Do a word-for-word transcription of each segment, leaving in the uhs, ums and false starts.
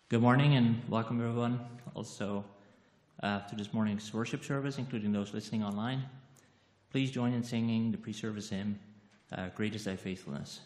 Good morning and welcome everyone also uh, to this morning's worship service, including those listening online. Please join in singing the pre-service hymn, uh, Great is Thy Faithfulness.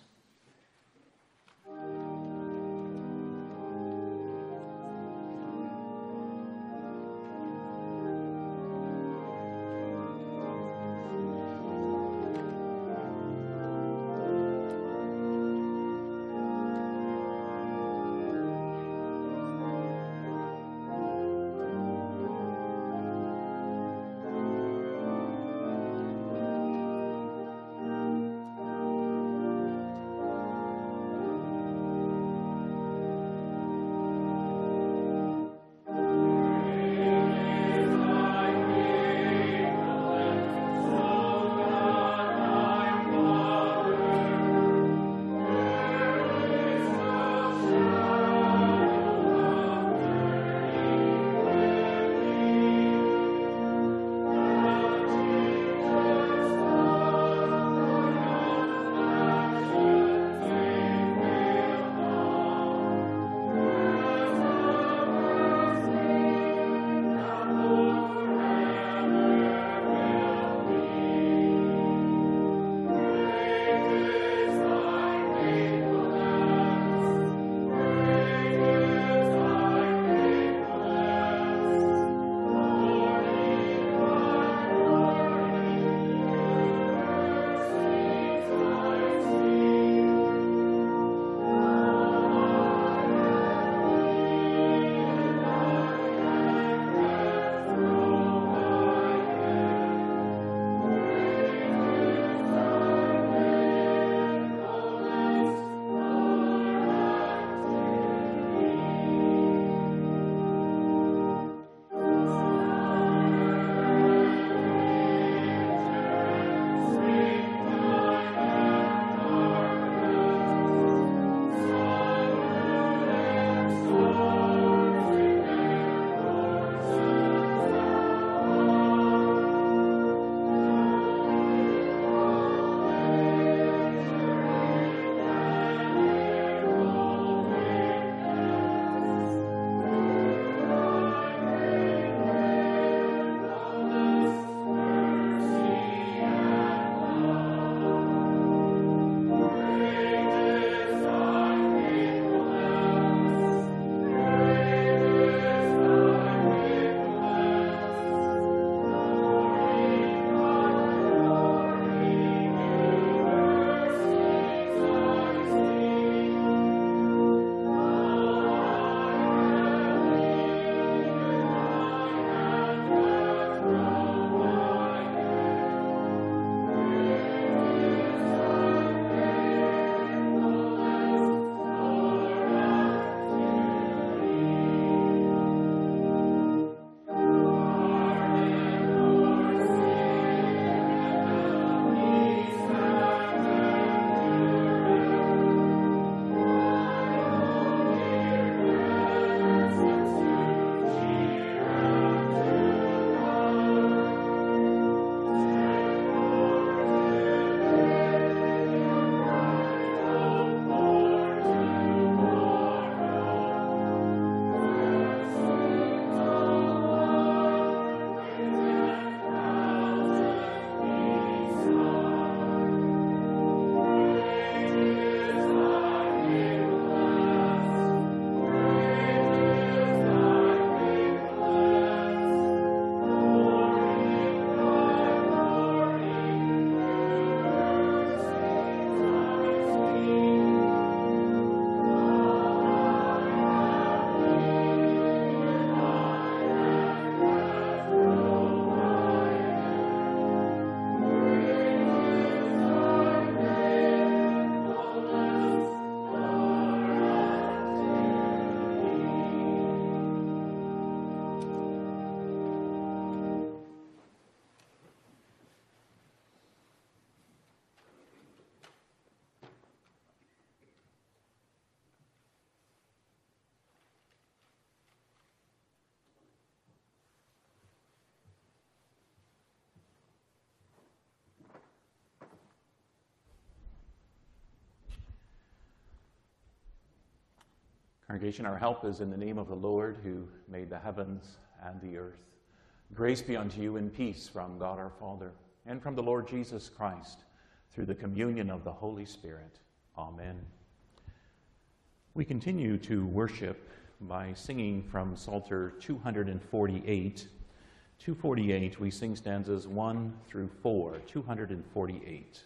Congregation, our help is in the name of the Lord who made the heavens and the earth. Grace be unto you and peace from God our Father and from the Lord Jesus Christ through the communion of the Holy Spirit. Amen. We continue to worship by singing from Psalter two forty-eight. two forty-eight, we sing stanzas one through four, two forty-eight.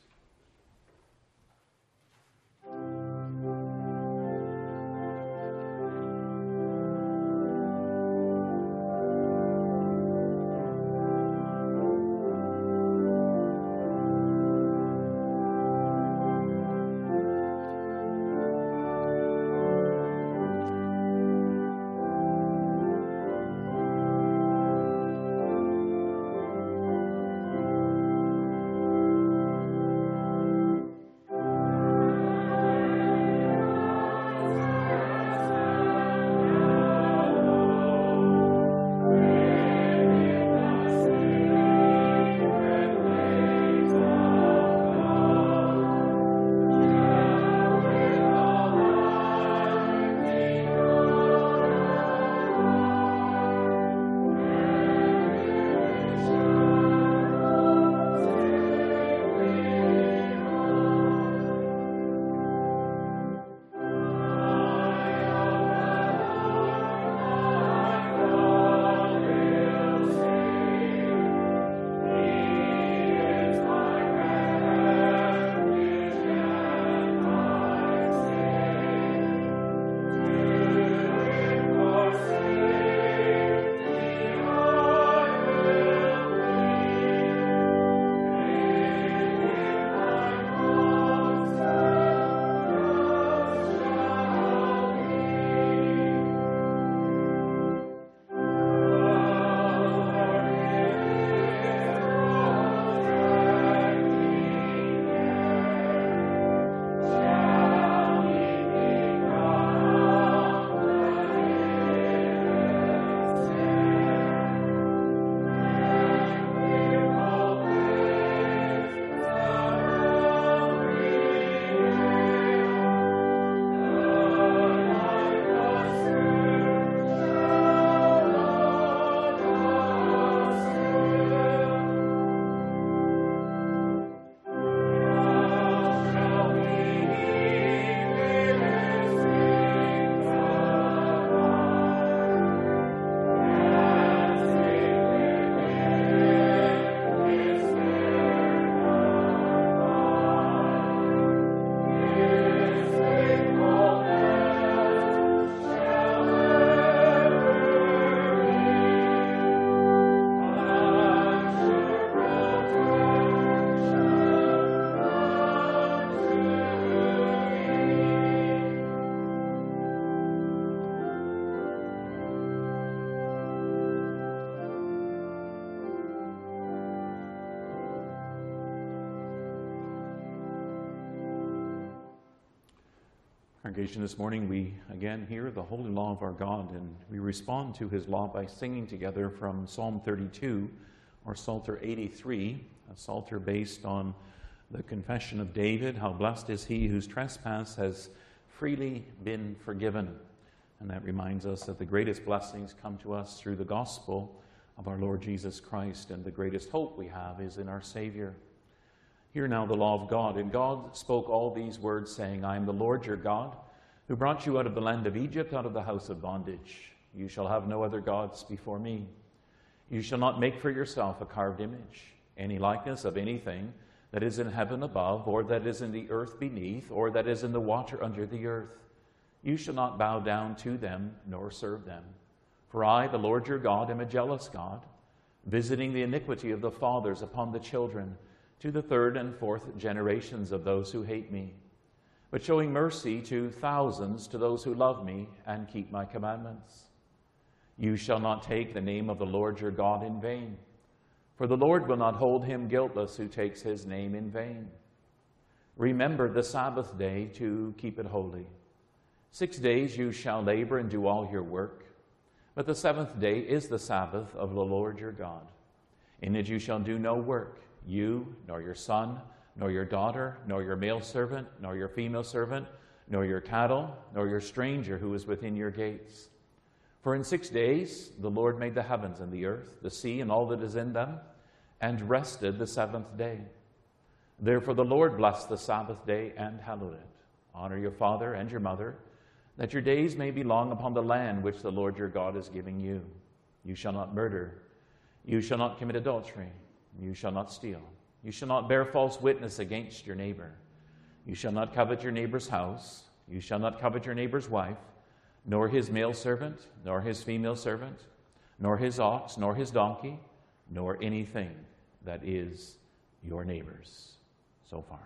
Congregation, this morning we again hear the holy law of our God, and we respond to his law by singing together from Psalm thirty-two or Psalter eighty-three, a psalter based on the confession of David, how blessed is he whose trespass has freely been forgiven. And that reminds us that the greatest blessings come to us through the gospel of our Lord Jesus Christ, and the greatest hope we have is in our Savior. Hear now the law of God. And God spoke all these words, saying, I am the Lord your God, who brought you out of the land of Egypt, out of the house of bondage. You shall have no other gods before me. You shall not make for yourself a carved image, any likeness of anything that is in heaven above, or that is in the earth beneath, or that is in the water under the earth. You shall not bow down to them, nor serve them. For I, the Lord your God, am a jealous God, visiting the iniquity of the fathers upon the children, to the third and fourth generations of those who hate me, but showing mercy to thousands, to those who love me and keep my commandments. You shall not take the name of the Lord your God in vain, for the Lord will not hold him guiltless who takes his name in vain. Remember the Sabbath day to keep it holy. Six days you shall labor and do all your work, but the seventh day is the Sabbath of the Lord your God. In it you shall do no work, you, nor your son, nor your daughter, nor your male servant, nor your female servant, nor your cattle, nor your stranger who is within your gates. For in six days the Lord made the heavens and the earth, the sea and all that is in them, and rested the seventh day. Therefore the Lord blessed the Sabbath day and hallowed it. Honor your father and your mother, that your days may be long upon the land which the Lord your God is giving you. You shall not murder. You shall not commit adultery. You shall not steal. You shall not bear false witness against your neighbor. You shall not covet your neighbor's house. You shall not covet your neighbor's wife, nor his male servant, nor his female servant, nor his ox, nor his donkey, nor anything that is your neighbor's. So far.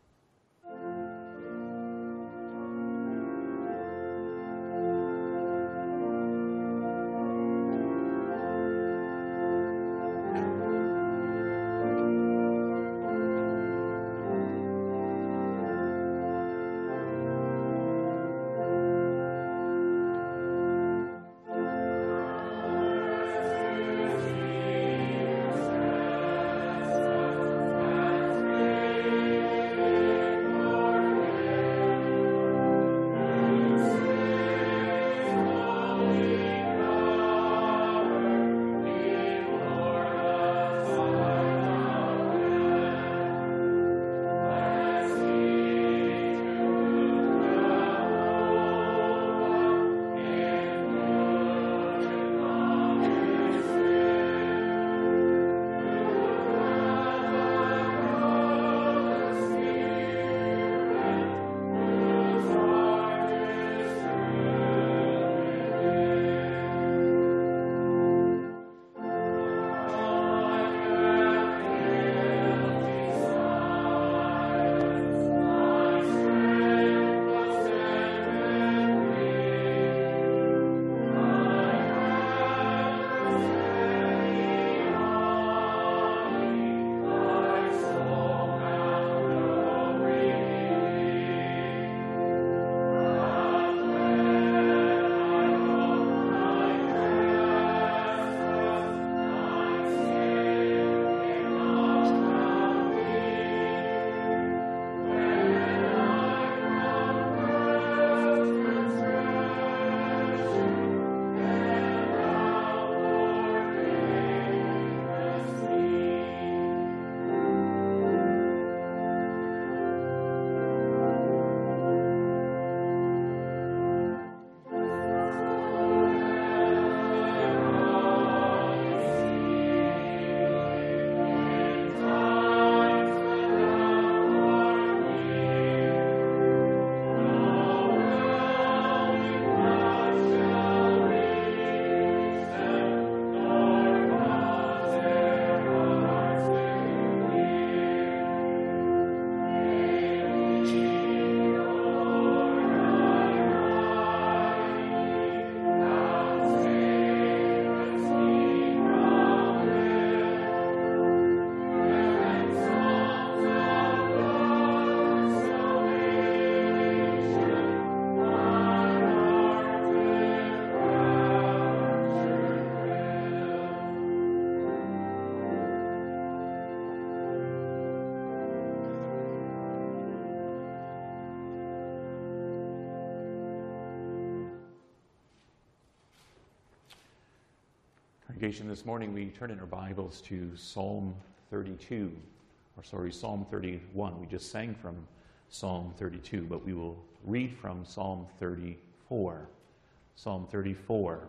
Congregation, this morning we turn in our Bibles to Psalm thirty-two, or sorry, Psalm thirty-one. We just sang from Psalm thirty-two, but we will read from Psalm thirty-four. Psalm thirty-four.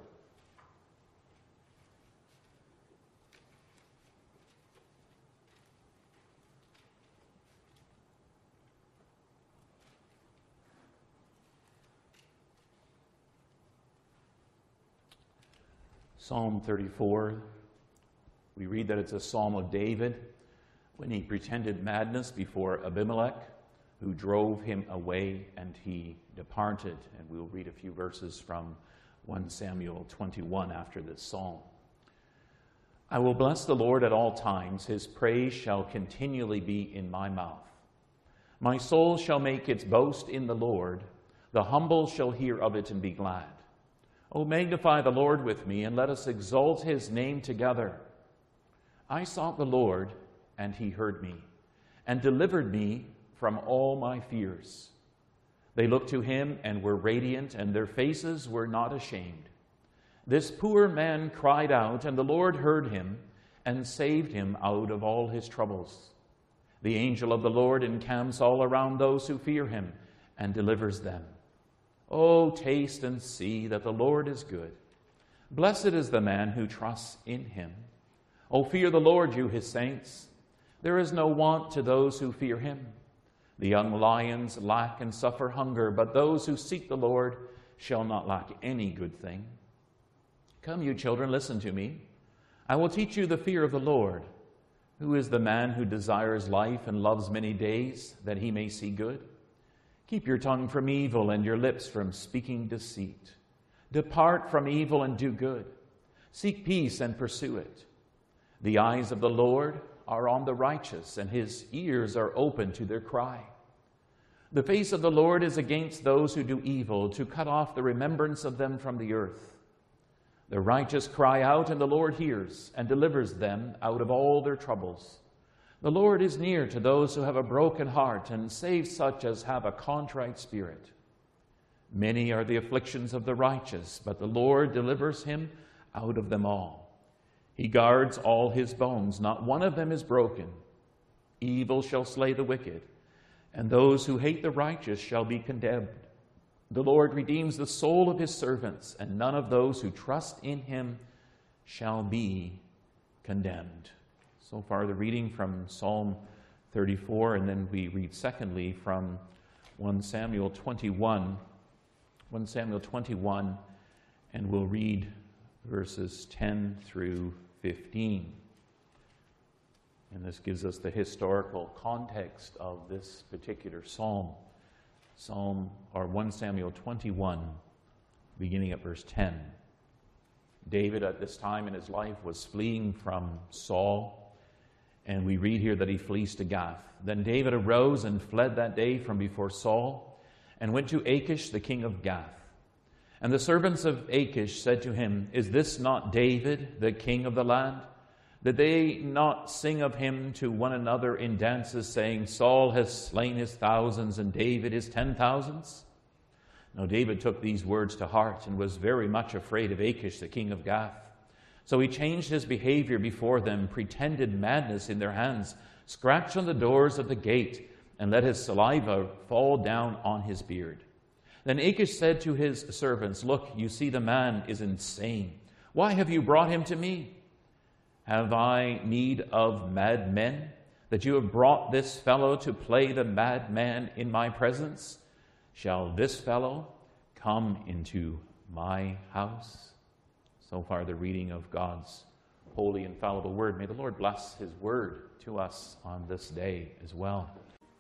Psalm thirty-four, we read that it's a psalm of David when he pretended madness before Abimelech, who drove him away and he departed. And we'll read a few verses from First Samuel twenty-one after this psalm. I will bless the Lord at all times. His praise shall continually be in my mouth. My soul shall make its boast in the Lord. The humble shall hear of it and be glad. O magnify the Lord with me, and let us exalt his name together. I sought the Lord, and he heard me, and delivered me from all my fears. They looked to him and were radiant, and their faces were not ashamed. This poor man cried out, and the Lord heard him and saved him out of all his troubles. The angel of the Lord encamps all around those who fear him and delivers them. Oh, taste and see that the Lord is good. Blessed is the man who trusts in him. Oh, fear the Lord, you his saints. There is no want to those who fear him. The young lions lack and suffer hunger, but those who seek the Lord shall not lack any good thing. Come, you children, listen to me. I will teach you the fear of the Lord. Who is the man who desires life and loves many days, that he may see good? Keep your tongue from evil and your lips from speaking deceit. Depart from evil and do good. Seek peace and pursue it. The eyes of the Lord are on the righteous, and his ears are open to their cry. The face of the Lord is against those who do evil, to cut off the remembrance of them from the earth. The righteous cry out, and the Lord hears and delivers them out of all their troubles. The Lord is near to those who have a broken heart, and saves such as have a contrite spirit. Many are the afflictions of the righteous, but the Lord delivers him out of them all. He guards all his bones, not one of them is broken. Evil shall slay the wicked, and those who hate the righteous shall be condemned. The Lord redeems the soul of his servants, and none of those who trust in him shall be condemned. So far, the reading from Psalm thirty-four, and then we read secondly from First Samuel twenty-one. First Samuel twenty-one, and we'll read verses ten through fifteen. And this gives us the historical context of this particular psalm. Psalm, or First Samuel twenty-one, beginning at verse ten. David at this time in his life was fleeing from Saul, and we read here that he flees to Gath. Then David arose and fled that day from before Saul, and went to Achish the king of Gath. And the servants of Achish said to him, Is this not David, the king of the land? Did they not sing of him to one another in dances, saying, Saul has slain his thousands, and David his ten thousands? Now David took these words to heart, and was very much afraid of Achish, the king of Gath. So he changed his behavior before them, pretended madness in their hands, scratched on the doors of the gate, and let his saliva fall down on his beard. Then Achish said to his servants, Look, you see the man is insane. Why have you brought him to me? Have I need of madmen, that you have brought this fellow to play the madman in my presence? Shall this fellow come into my house? So far, the reading of God's holy, infallible word. May the Lord bless his word to us on this day as well.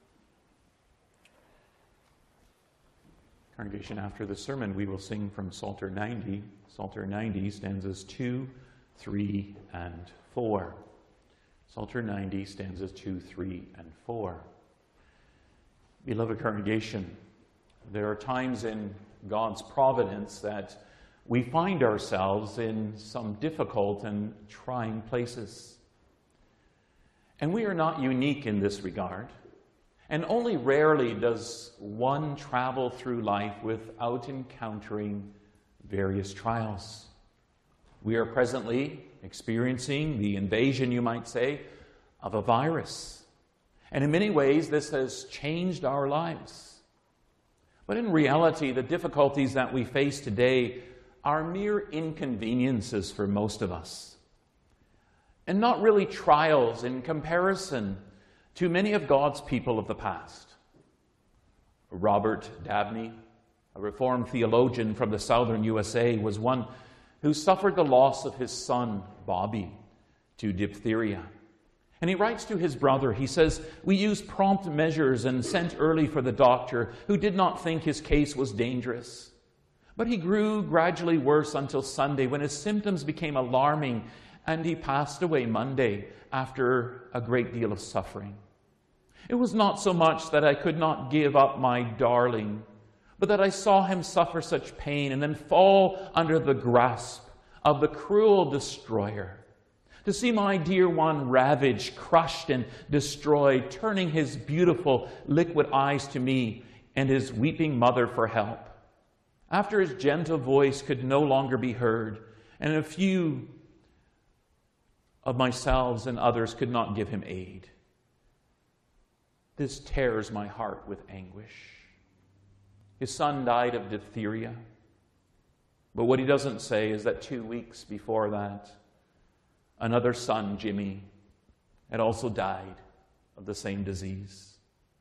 Congregation, after the sermon, we will sing from Psalter ninety. Psalter ninety, stanzas two, three, and four. Psalter ninety, stanzas two, three, and four. Beloved congregation, there are times in God's providence that we find ourselves in some difficult and trying places. And we are not unique in this regard. And only rarely does one travel through life without encountering various trials. We are presently experiencing the invasion, you might say, of a virus. And in many ways, this has changed our lives. But in reality, the difficulties that we face today are mere inconveniences for most of us, and not really trials in comparison to many of God's people of the past. Robert Dabney, a Reformed theologian from the southern U S A, was one who suffered the loss of his son, Bobby, to diphtheria. And he writes to his brother, he says, "We used prompt measures and sent early for the doctor, who did not think his case was dangerous. But he grew gradually worse until Sunday, when his symptoms became alarming, and he passed away Monday after a great deal of suffering. It was not so much that I could not give up my darling, but that I saw him suffer such pain and then fall under the grasp of the cruel destroyer. To see my dear one ravaged, crushed, and destroyed, turning his beautiful liquid eyes to me, and his weeping mother for help. After his gentle voice could no longer be heard, and a few of myself and others could not give him aid. This tears my heart with anguish. His son died of diphtheria. But what he doesn't say is that two weeks before that, another son, Jimmy, had also died of the same disease.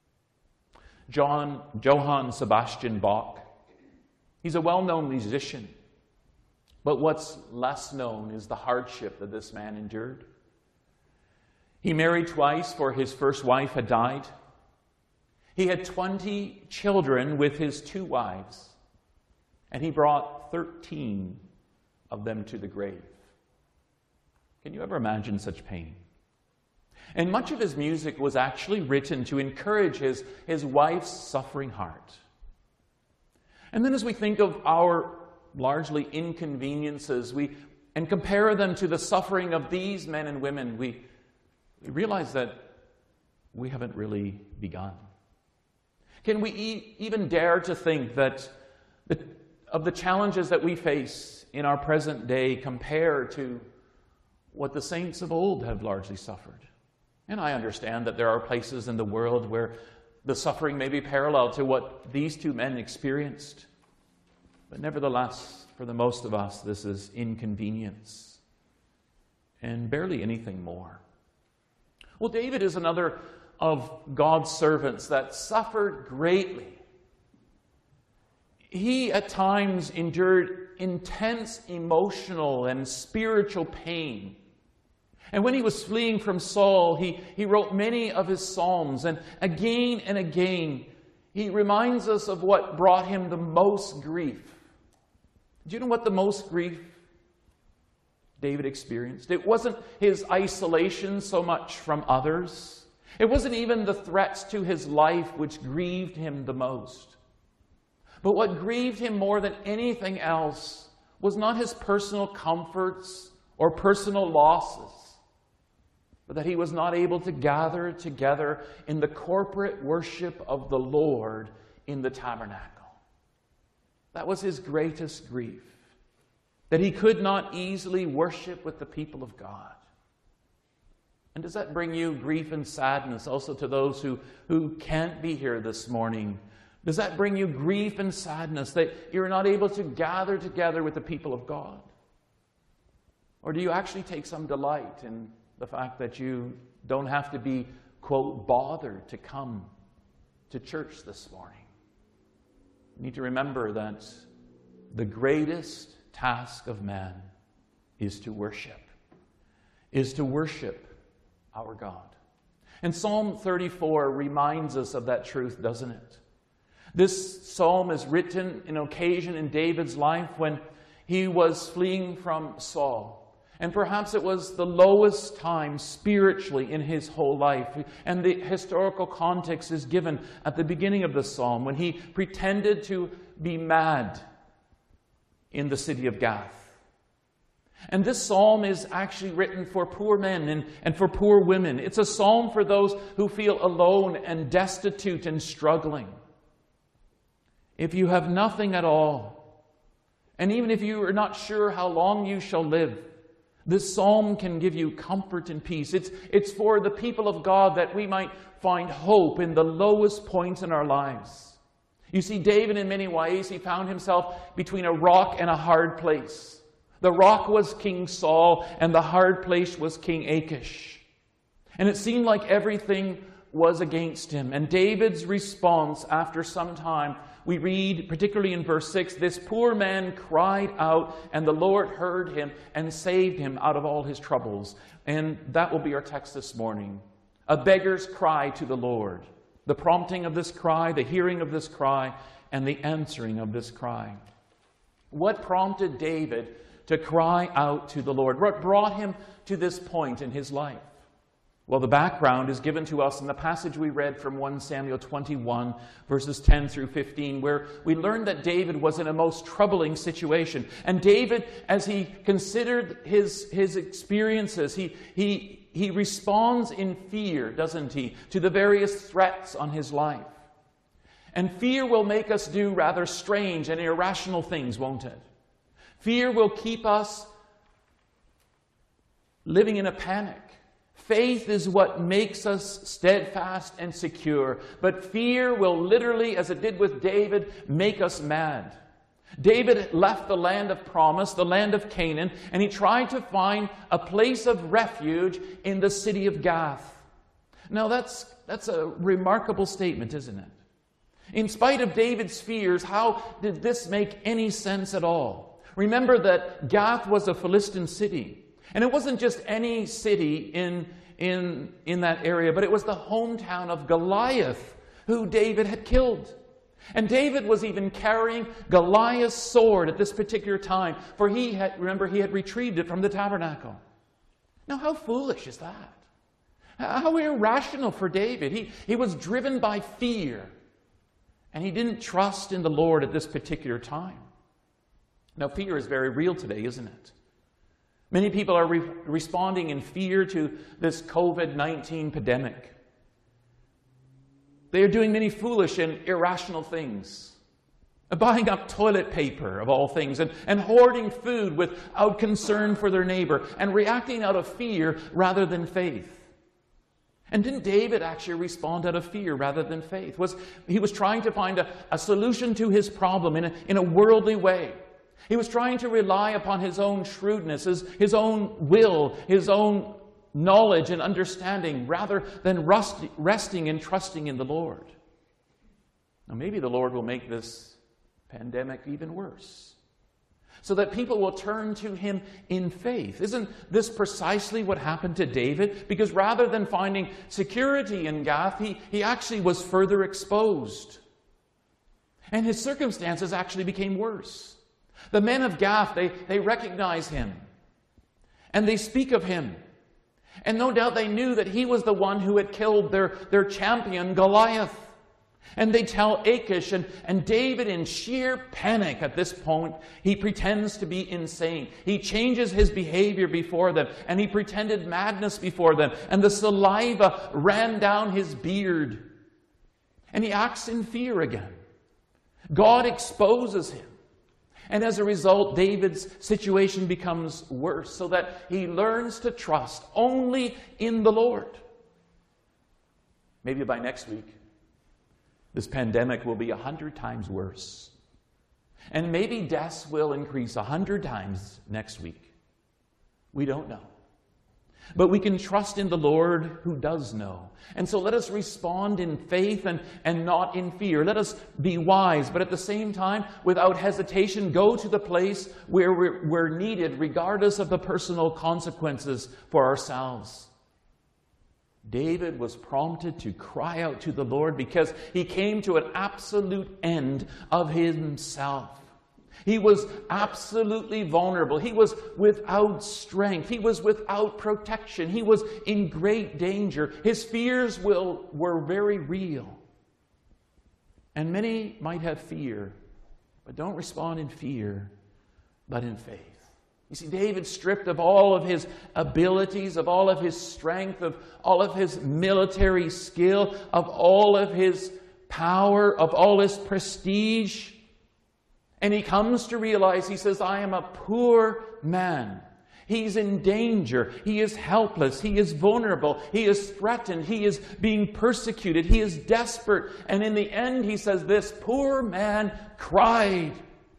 John, Johann Sebastian Bach, he's a well-known musician. But what's less known is the hardship that this man endured. He married twice, for his first wife had died. He had twenty children with his two wives, and he brought thirteen of them to the grave. Can you ever imagine such pain? And much of his music was actually written to encourage his, his wife's suffering heart. And then as we think of our largely inconveniences, we and compare them to the suffering of these men and women, we, we realize that we haven't really begun. Can we e- even dare to think that the, of the challenges that we face in our present day compare to what the saints of old have largely suffered? And I understand that there are places in the world where the suffering may be parallel to what these two men experienced. But nevertheless, for the most of us, this is inconvenience and barely anything more. Well, David is another of God's servants that suffered greatly. He at times endured intense emotional and spiritual pain. And when he was fleeing from Saul, he, he wrote many of his psalms. And again and again, he reminds us of what brought him the most grief. Do you know what the most grief David experienced? It wasn't his isolation so much from others. It wasn't even the threats to his life which grieved him the most. But what grieved him more than anything else was not his personal comforts or personal losses, but that he was not able to gather together in the corporate worship of the Lord in the tabernacle. That was his greatest grief, that he could not easily worship with the people of God. And does that bring you grief and sadness also to those who, who can't be here this morning? Does that bring you grief and sadness that you're not able to gather together with the people of God? Or do you actually take some delight in the fact that you don't have to be, quote, bothered to come to church this morning? You need to remember that the greatest task of man is to worship, is to worship our God. And Psalm thirty-four reminds us of that truth, doesn't it? This psalm is written in an occasion in David's life when he was fleeing from Saul. And perhaps it was the lowest time spiritually in his whole life. And the historical context is given at the beginning of the psalm when he pretended to be mad in the city of Gath. And this psalm is actually written for poor men and, and for poor women. It's a psalm for those who feel alone and destitute and struggling. If you have nothing at all, and even if you are not sure how long you shall live, this psalm can give you comfort and peace. It's, it's for the people of God that we might find hope in the lowest points in our lives. You see, David, in many ways, he found himself between a rock and a hard place. The rock was King Saul, and the hard place was King Achish. And it seemed like everything was against him. And David's response after some time, we read, particularly in verse six, this poor man cried out, and the Lord heard him and saved him out of all his troubles. And that will be our text this morning. A beggar's cry to the Lord. The prompting of this cry, the hearing of this cry, and the answering of this cry. What prompted David to cry out to the Lord? What brought him to this point in his life? Well, the background is given to us in the passage we read from First Samuel twenty-one, verses ten through fifteen, where we learned that David was in a most troubling situation. And David, as he considered his, his experiences, he, he, he responds in fear, doesn't he, to the various threats on his life. And fear will make us do rather strange and irrational things, won't it? Fear will keep us living in a panic. Faith is what makes us steadfast and secure. But fear will literally, as it did with David, make us mad. David left the land of promise, the land of Canaan, and he tried to find a place of refuge in the city of Gath. Now that's, that's a remarkable statement, isn't it? In spite of David's fears, how did this make any sense at all? Remember that Gath was a Philistine city. And it wasn't just any city in, in, in that area, but it was the hometown of Goliath, who David had killed. And David was even carrying Goliath's sword at this particular time, for he had, remember, he had retrieved it from the tabernacle. Now, how foolish is that? How irrational for David. He, he was driven by fear, and he didn't trust in the Lord at this particular time. Now, fear is very real today, isn't it? Many people are re- responding in fear to this covid nineteen pandemic. They are doing many foolish and irrational things. Buying up toilet paper, of all things, and, and hoarding food without concern for their neighbor, and reacting out of fear rather than faith. And didn't David actually respond out of fear rather than faith? Was, he was trying to find a, a solution to his problem in a, in a worldly way. He was trying to rely upon his own shrewdness, his, his own will, his own knowledge and understanding, rather than rust, resting and trusting in the Lord. Now maybe the Lord will make this pandemic even worse, so that people will turn to him in faith. Isn't this precisely what happened to David? Because rather than finding security in Gath, he, he actually was further exposed. And his circumstances actually became worse. The men of Gath, they, they recognize him. And they speak of him. And no doubt they knew that he was the one who had killed their, their champion, Goliath. And they tell Achish, and, and David, in sheer panic at this point, he pretends to be insane. He changes his behavior before them, and he pretended madness before them, and the saliva ran down his beard. And he acts in fear again. God exposes him. And as a result, David's situation becomes worse, so that he learns to trust only in the Lord. Maybe by next week, this pandemic will be a hundred times worse. And maybe deaths will increase a hundred times next week. We don't know. But we can trust in the Lord who does know. And so let us respond in faith and, and not in fear. Let us be wise, but at the same time, without hesitation, go to the place where we're, we're needed, regardless of the personal consequences for ourselves. David was prompted to cry out to the Lord because he came to an absolute end of himself. He was absolutely vulnerable. He was without strength. He was without protection. He was in great danger. His fears will, were very real. And many might have fear, but don't respond in fear, but in faith. You see, David, stripped of all of his abilities, of all of his strength, of all of his military skill, of all of his power, of all his prestige. And he comes to realize, he says, I am a poor man. He's in danger. He is helpless. He is vulnerable. He is threatened. He is being persecuted. He is desperate. And in the end, he says, this poor man cried.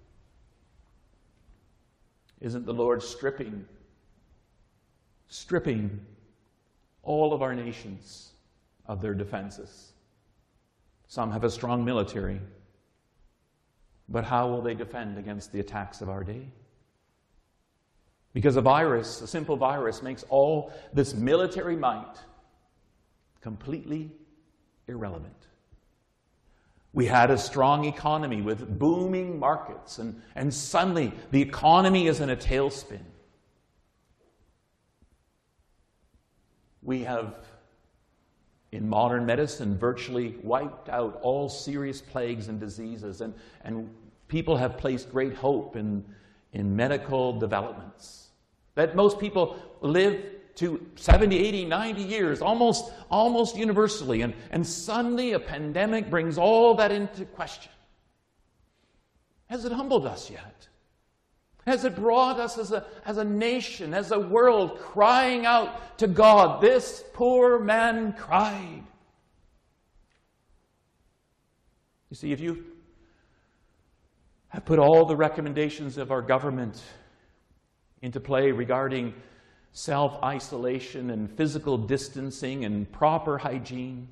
Isn't the Lord stripping, stripping all of our nations of their defenses? Some have a strong military. But how will they defend against the attacks of our day? Because a virus, a simple virus, makes all this military might completely irrelevant. We had a strong economy with booming markets, and, and suddenly the economy is in a tailspin. We have, in modern medicine, virtually wiped out all serious plagues and diseases, and, and people have placed great hope in, in medical developments. That most people live to seventy, eighty, ninety years, almost, almost universally. And, and suddenly a pandemic brings all that into question. Has it humbled us yet? Has it brought us as a, as a nation, as a world, crying out to God? This poor man cried. You see, if you have put all the recommendations of our government into play regarding self-isolation and physical distancing and proper hygiene,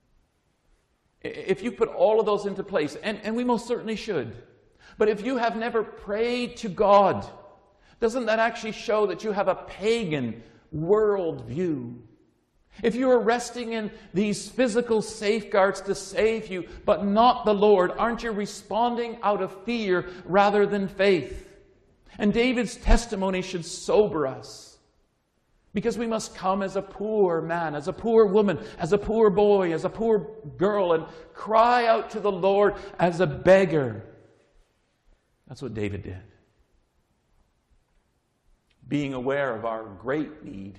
if you put all of those into place, and, and we most certainly should, but if you have never prayed to God, doesn't that actually show that you have a pagan worldview? If you are resting in these physical safeguards to save you, but not the Lord, aren't you responding out of fear rather than faith? And David's testimony should sober us, because we must come as a poor man, as a poor woman, as a poor boy, as a poor girl, and cry out to the Lord as a beggar. That's what David did. Being aware of our great need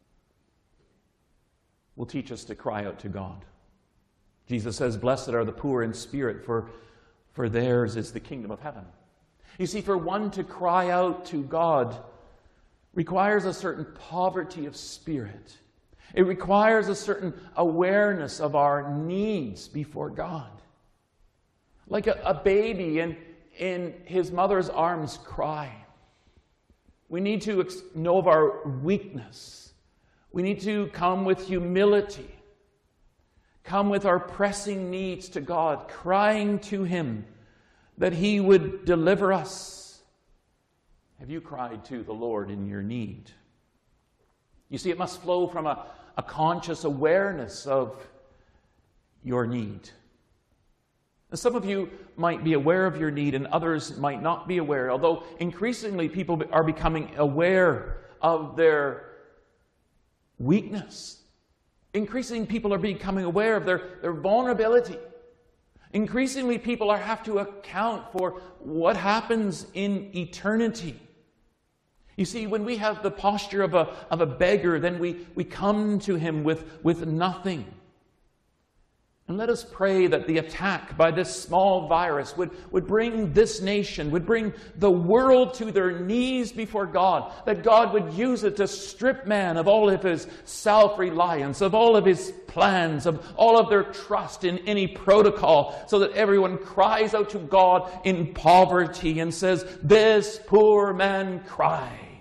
will teach us to cry out to God. Jesus says, "Blessed are the poor in spirit, for, for theirs is the kingdom of heaven." You see, for one to cry out to God requires a certain poverty of spirit. It requires a certain awareness of our needs before God. Like a, a baby in, in his mother's arms cry. We need to ex- know of our weakness. We need to come with humility, come with our pressing needs to God, crying to Him that He would deliver us. Have you cried to the Lord in your need? You see, it must flow from a, a conscious awareness of your need. Now, some of you might be aware of your need and others might not be aware, although increasingly people are becoming aware of their weakness. Increasingly, people are becoming aware of their, their vulnerability. Increasingly, people are have to account for what happens in eternity. You see, when we have the posture of a, of a beggar, then we, we come to Him with, with nothing. And let us pray that the attack by this small virus would, would bring this nation, would bring the world to their knees before God, that God would use it to strip man of all of his self-reliance, of all of his plans, of all of their trust in any protocol, so that everyone cries out to God in poverty and says, "This poor man cried."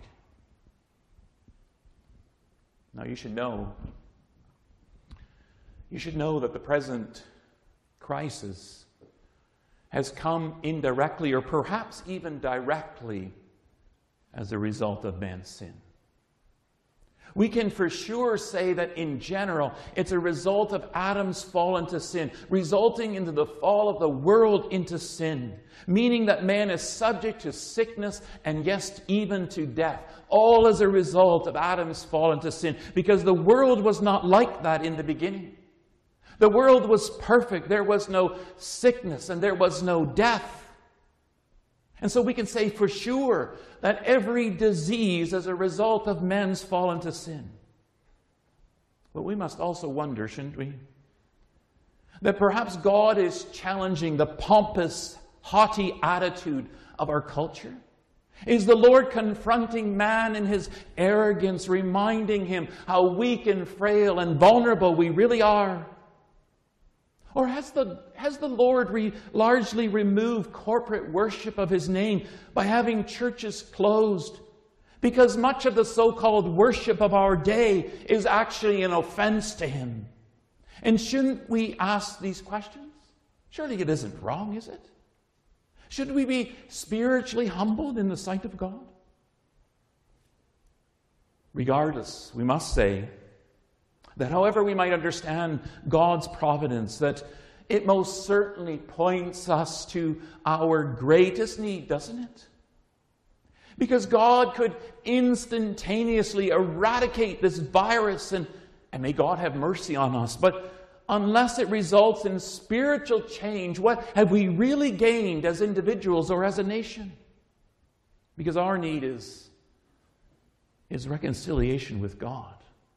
Now you should know You should know that the present crisis has come indirectly or perhaps even directly as a result of man's sin. We can for sure say that in general, it's a result of Adam's fall into sin, resulting into the fall of the world into sin, meaning that man is subject to sickness and yes, even to death, all as a result of Adam's fall into sin, because the world was not like that in the beginning. The world was perfect. There was no sickness and there was no death. And so we can say for sure that every disease is a result of man's fall into sin. But we must also wonder, shouldn't we, that perhaps God is challenging the pompous, haughty attitude of our culture? Is the Lord confronting man in his arrogance, reminding him how weak and frail and vulnerable we really are? Or has the, has the Lord re, largely removed corporate worship of His name by having churches closed? Because much of the so-called worship of our day is actually an offense to Him. And shouldn't we ask these questions? Surely it isn't wrong, is it? Should we be spiritually humbled in the sight of God? Regardless, we must say that however we might understand God's providence, that it most certainly points us to our greatest need, doesn't it? Because God could instantaneously eradicate this virus, and, and may God have mercy on us. But unless it results in spiritual change, what have we really gained as individuals or as a nation? Because our need is is reconciliation with God.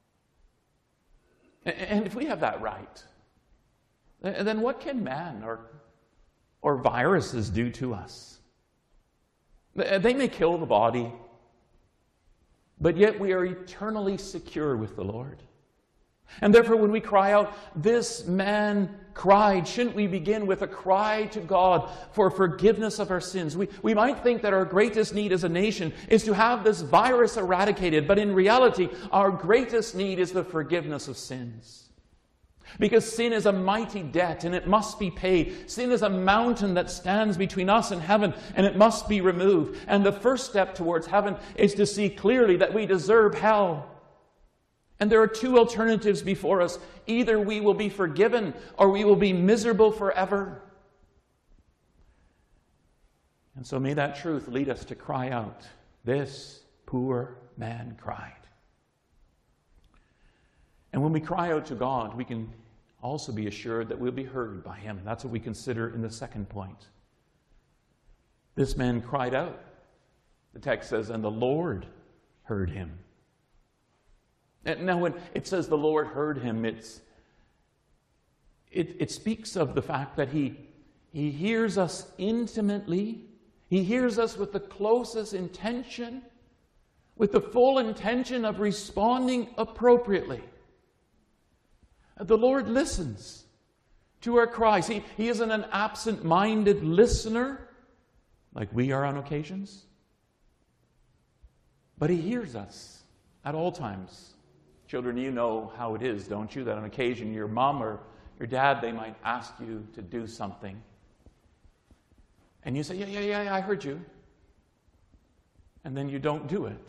And if we have that right, then what can man or, or viruses do to us? They may kill the body, but yet we are eternally secure with the Lord. And therefore, when we cry out, "This man cried," shouldn't we begin with a cry to God for forgiveness of our sins? We, we might think that our greatest need as a nation is to have this virus eradicated, but in reality, our greatest need is the forgiveness of sins. Because sin is a mighty debt, and it must be paid. Sin is a mountain that stands between us and heaven, and it must be removed. And the first step towards heaven is to see clearly that we deserve hell. And there are two alternatives before us. Either we will be forgiven, or we will be miserable forever. And so may that truth lead us to cry out, "This poor man cried." And when we cry out to God, we can also be assured that we'll be heard by Him. That's what we consider in the second point. This man cried out. The text says, "And the Lord heard him." And now when it says the Lord heard him, it's, it, it speaks of the fact that he, he hears us intimately. He hears us with the closest intention, with the full intention of responding appropriately. The Lord listens to our cries. He, he isn't an absent-minded listener like we are on occasions, but He hears us at all times. Children, you know how it is, don't you? That on occasion your mom or your dad, they might ask you to do something. And you say, yeah, yeah, yeah, I heard you. And then you don't do it.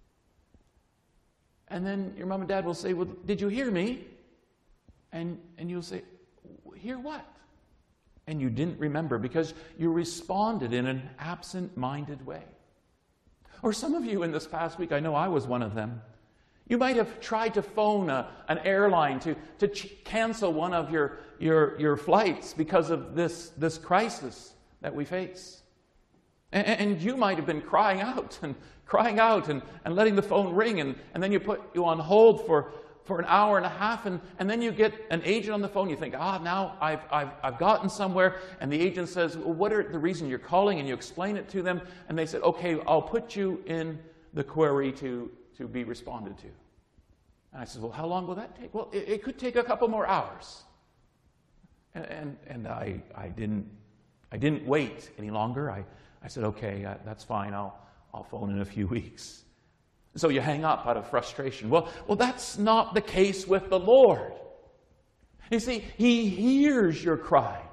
And then your mom and dad will say, well, did you hear me? And, and you'll say, hear what? And you didn't remember because you responded in an absent-minded way. Or some of you in this past week, I know I was one of them. You might have tried to phone a, an airline to, to ch- cancel one of your, your, your flights because of this, this crisis that we face. And, and you might have been crying out and crying out and, and letting the phone ring, and, and then you put you on hold for, for an hour and a half, and, and then you get an agent on the phone. You think, ah, now I've, I've, I've gotten somewhere, and the agent says, well, what are the reason you're calling? And you explain it to them, and they said, okay, I'll put you in the query to, to be responded to. And I said, well, how long will that take? Well, it, it could take a couple more hours. And, and, and I, I, didn't, I didn't wait any longer. I, I said, okay, uh, that's fine. I'll, I'll phone in a few weeks. So you hang up out of frustration. Well, well, that's not the case with the Lord. You see, He hears your cry.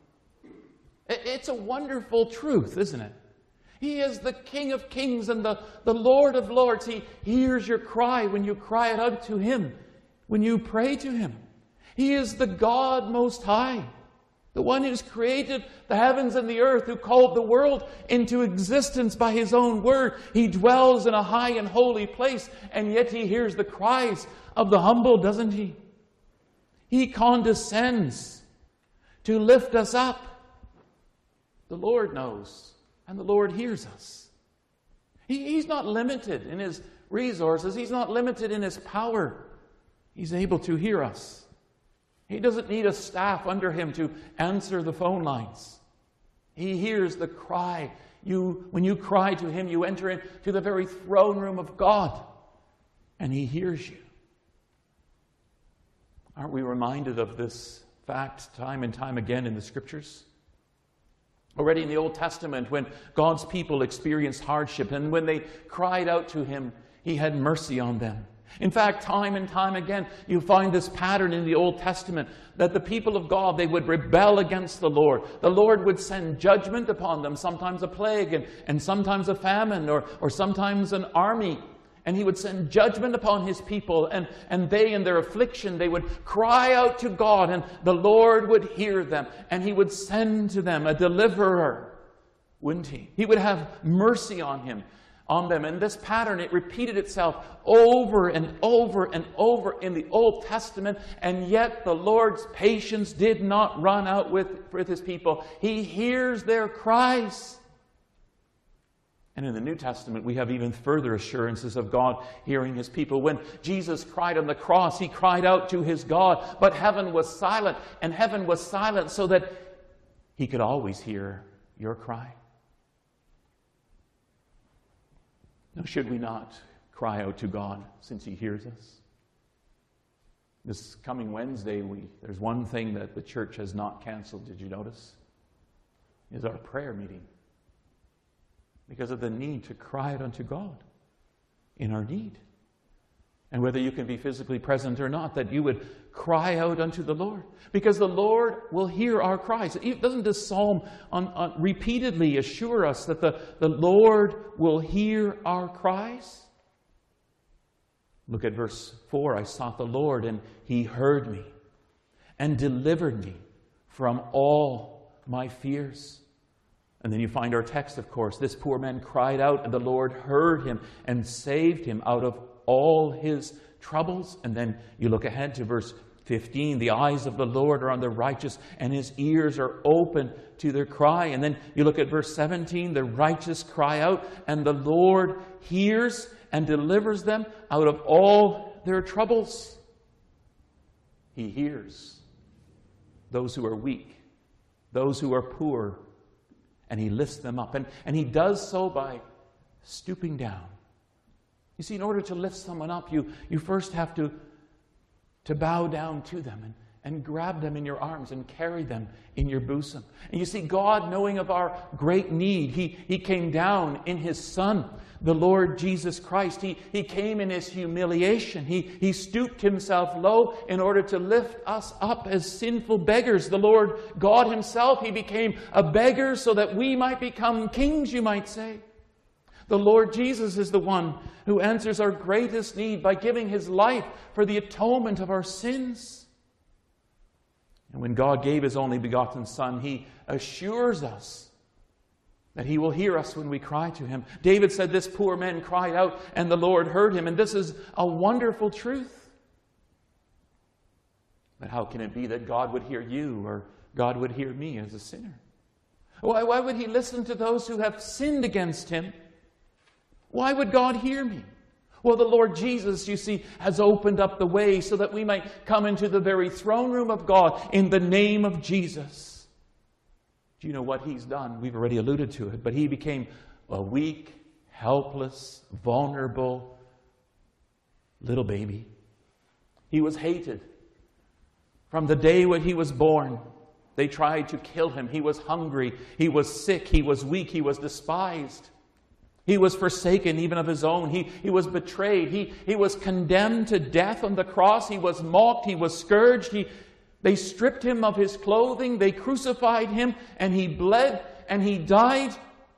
It, it's a wonderful truth, isn't it? He is the King of kings and the, the Lord of lords. He hears your cry when you cry it out to Him, when you pray to Him. He is the God Most High, the one who's created the heavens and the earth, who called the world into existence by His own word. He dwells in a high and holy place, and yet He hears the cries of the humble, doesn't He? He condescends to lift us up. The Lord knows. And the Lord hears us. He, he's not limited in His resources. He's not limited in His power. He's able to hear us. He doesn't need a staff under Him to answer the phone lines. He hears the cry. You, when you cry to Him, you enter into the very throne room of God, and He hears you. Aren't we reminded of this fact time and time again in the Scriptures? Already in the Old Testament, when God's people experienced hardship and when they cried out to Him, He had mercy on them. In fact, time and time again, you find this pattern in the Old Testament that the people of God, they would rebel against the Lord. The Lord would send judgment upon them, sometimes a plague and, and sometimes a famine or, or sometimes an army. And He would send judgment upon His people, and, and they in their affliction, they would cry out to God, and the Lord would hear them, and He would send to them a deliverer, wouldn't He? He would have mercy on him, on them. And this pattern, it repeated itself over and over and over in the Old Testament, and yet the Lord's patience did not run out with, with His people. He hears their cries. And in the New Testament, we have even further assurances of God hearing his people. When Jesus cried on the cross, he cried out to his God, but heaven was silent, and heaven was silent so that he could always hear your cry. Now, should we not cry out to God since he hears us? This coming Wednesday, we, there's one thing that the church has not canceled, did you notice? Is our prayer meeting. Because of the need to cry out unto God in our need. And whether you can be physically present or not, that you would cry out unto the Lord. Because the Lord will hear our cries. Doesn't this psalm on, on, repeatedly assure us that the, the Lord will hear our cries? Look at verse four. I sought the Lord, and he heard me and delivered me from all my fears. And then you find our text, of course. This poor man cried out, and the Lord heard him and saved him out of all his troubles. And then you look ahead to verse fifteen. The eyes of the Lord are on the righteous, and his ears are open to their cry. And then you look at verse seventeen. The righteous cry out, and the Lord hears and delivers them out of all their troubles. He hears those who are weak, those who are poor, and he lifts them up. And, and he does so by stooping down. You see, in order to lift someone up, you, you first have to, to bow down to them and, and grab them in your arms and carry them in your bosom. And you see, God, knowing of our great need, He, he came down in His Son, the Lord Jesus Christ. He, he came in His humiliation. He, he stooped Himself low in order to lift us up as sinful beggars. The Lord God Himself, He became a beggar so that we might become kings, you might say. The Lord Jesus is the one who answers our greatest need by giving His life for the atonement of our sins. And when God gave His only begotten Son, He assures us that He will hear us when we cry to Him. David said, this poor man cried out, and the Lord heard him. And this is a wonderful truth. But how can it be that God would hear you or God would hear me as a sinner? Why, why would He listen to those who have sinned against Him? Why would God hear me? Well, the Lord Jesus, you see, has opened up the way so that we might come into the very throne room of God in the name of Jesus. Do you know what He's done? We've already alluded to it, but He became a weak, helpless, vulnerable little baby. He was hated. From the day when He was born, they tried to kill Him. He was hungry. He was sick. He was weak. He was despised. He was forsaken even of His own. He, he was betrayed. He, he was condemned to death on the cross. He was mocked. He was scourged. He, they stripped Him of His clothing. They crucified Him, and He bled, and He died.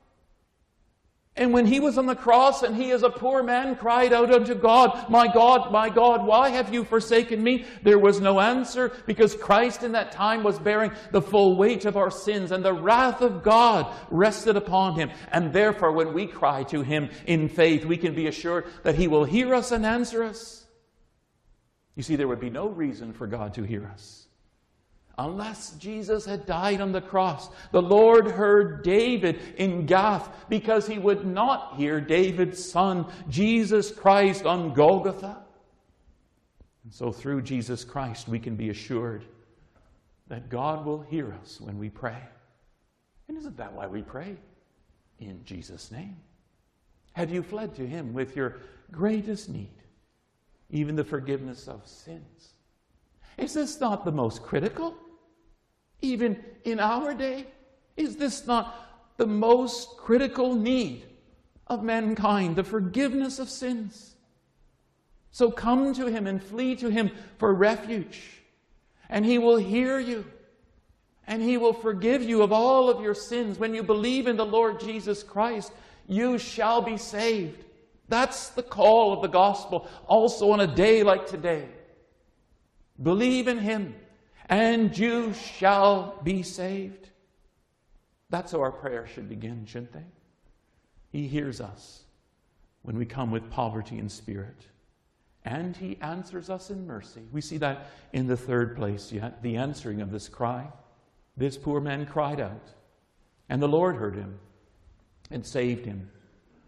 And when He was on the cross, and He as a poor man cried out unto God, my God, my God, why have you forsaken me? There was no answer, because Christ in that time was bearing the full weight of our sins, and the wrath of God rested upon Him. And therefore, when we cry to Him in faith, we can be assured that He will hear us and answer us. You see, there would be no reason for God to hear us unless Jesus had died on the cross. The Lord heard David in Gath because He would not hear David's son, Jesus Christ, on Golgotha. And so through Jesus Christ, we can be assured that God will hear us when we pray. And isn't that why we pray? In Jesus' name. Have you fled to Him with your greatest need, even the forgiveness of sins? Is this not the most critical? Even in our day, is this not the most critical need of mankind, the forgiveness of sins? So come to Him and flee to Him for refuge, and He will hear you, and He will forgive you of all of your sins. When you believe in the Lord Jesus Christ, you shall be saved. That's the call of the gospel, also on a day like today. Believe in Him, and you shall be saved. That's how our prayers should begin, shouldn't they? He hears us when we come with poverty in spirit. And He answers us in mercy. We see that in the third place, the answering of this cry. This poor man cried out, and the Lord heard him and saved him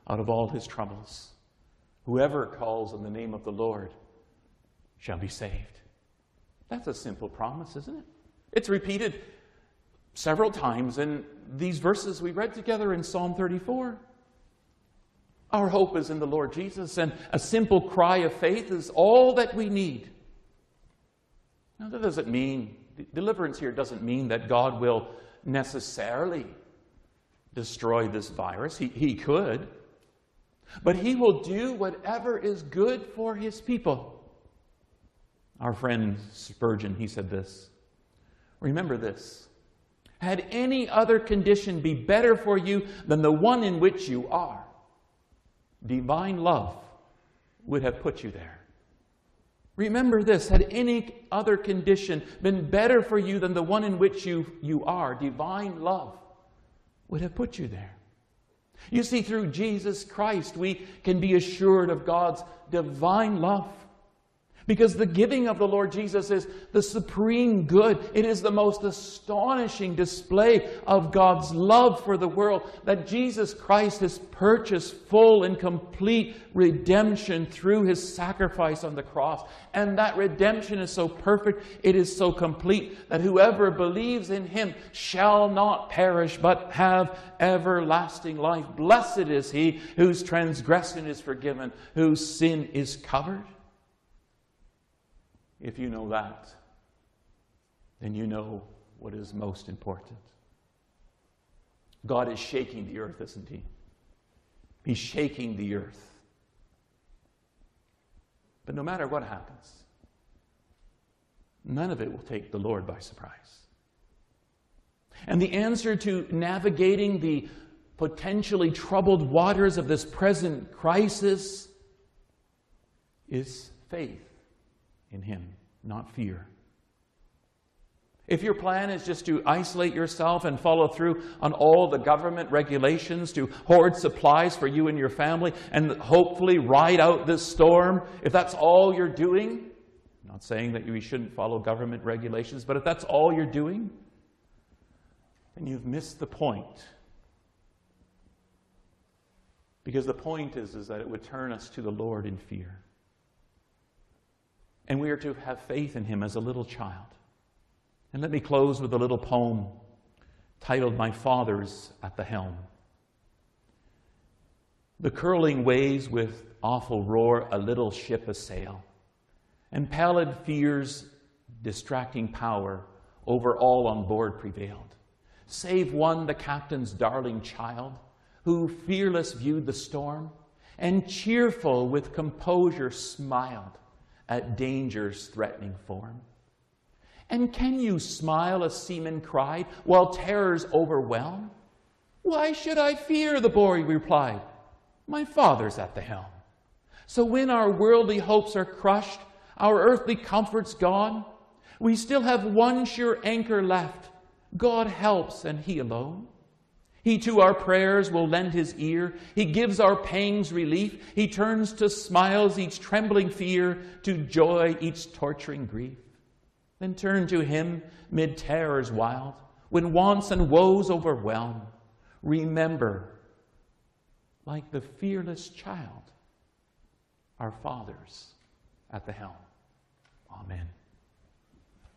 out of all his troubles. Whoever calls on the name of the Lord shall be saved. That's a simple promise, isn't it? It's repeated several times in these verses we read together in Psalm thirty-four. Our hope is in the Lord Jesus, and a simple cry of faith is all that we need. Now, that doesn't mean, deliverance here doesn't mean that God will necessarily destroy this virus. He, he could. But he will do whatever is good for his people. Our friend Spurgeon, he said this. Remember this. Had any other condition be better for you than the one in which you are, divine love would have put you there. Remember this. Had any other condition been better for you than the one in which you, you are, divine love would have put you there. You see, through Jesus Christ, we can be assured of God's divine love. Because the giving of the Lord Jesus is the supreme good. It is the most astonishing display of God's love for the world, that Jesus Christ has purchased full and complete redemption through his sacrifice on the cross. And that redemption is so perfect, it is so complete, that whoever believes in him shall not perish, but have everlasting life. Blessed is he whose transgression is forgiven, whose sin is covered. If you know that, then you know what is most important. God is shaking the earth, isn't he? He's shaking the earth. But no matter what happens, none of it will take the Lord by surprise. And the answer to navigating the potentially troubled waters of this present crisis is faith in him, not fear. If your plan is just to isolate yourself and follow through on all the government regulations to hoard supplies for you and your family and hopefully ride out this storm, if that's all you're doing, I'm not saying that you shouldn't follow government regulations, but if that's all you're doing, then you've missed the point. Because the point is, is that it would turn us to the Lord in fear. And we are to have faith in him as a little child. And let me close with a little poem titled, My Father's at the Helm. The curling waves with awful roar a little ship assail, and pallid fears distracting power over all on board prevailed, save one, the captain's darling child, who fearless viewed the storm, and cheerful with composure smiled at danger's threatening form. And can you smile, a seaman cried, while terrors overwhelm? Why should I fear, the boy replied. My Father's at the helm. So when our worldly hopes are crushed, our earthly comforts gone, we still have one sure anchor left. God helps, and he alone. He to our prayers will lend his ear. He gives our pangs relief. He turns to smiles each trembling fear, to joy each torturing grief. Then turn to him mid terrors wild, when wants and woes overwhelm. Remember, like the fearless child, our Father's at the helm. Amen.